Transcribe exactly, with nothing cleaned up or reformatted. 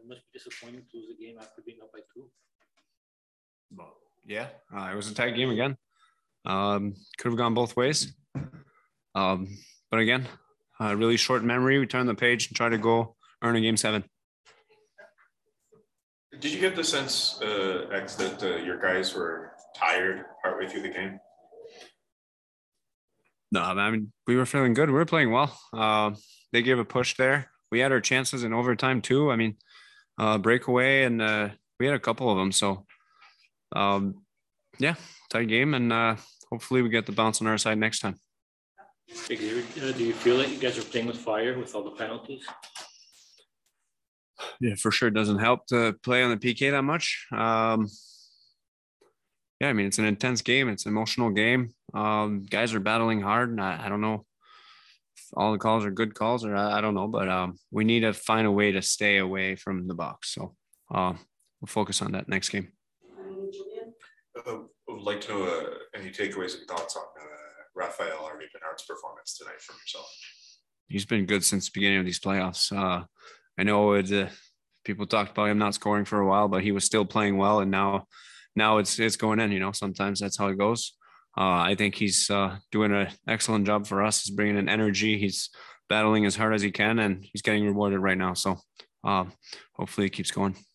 must be disappointing to lose the game after being up by two. Well, yeah, uh, it was a tight game again. Um, could have gone both ways. Um, but again, uh, really short memory. We turn the page and try to go earn a game seven. Did you get the sense, uh, X, that uh, your guys were tired partway through the game? No, I mean, we were feeling good. We were playing well. Uh, they gave a push there. We had our chances in overtime too. I mean, uh, breakaway, and uh, we had a couple of them. So, um, yeah, tight game, and uh, hopefully we get the bounce on our side next time. Big, uh, do you feel like you guys are playing with fire with all the penalties? Yeah, for sure. It doesn't help to play on the P K that much. Um, yeah, I mean, it's an intense game. It's an emotional game. Um, guys are battling hard. And I, I don't know if all the calls are good calls, or I, I don't know, but um, we need to find a way to stay away from the box. So uh, we'll focus on that next game. Uh, I would like to know uh, any takeaways and thoughts on uh, Raphael Harvey Bernard's performance tonight from yourself. He's been good since the beginning of these playoffs. Uh, I know it, uh, people talked about him not scoring for a while, but he was still playing well, and now now it's it's going in. You know, sometimes that's how it goes. Uh, I think he's uh, doing an excellent job for us. He's bringing in energy. He's battling as hard as he can, and he's getting rewarded right now. So uh, hopefully it keeps going.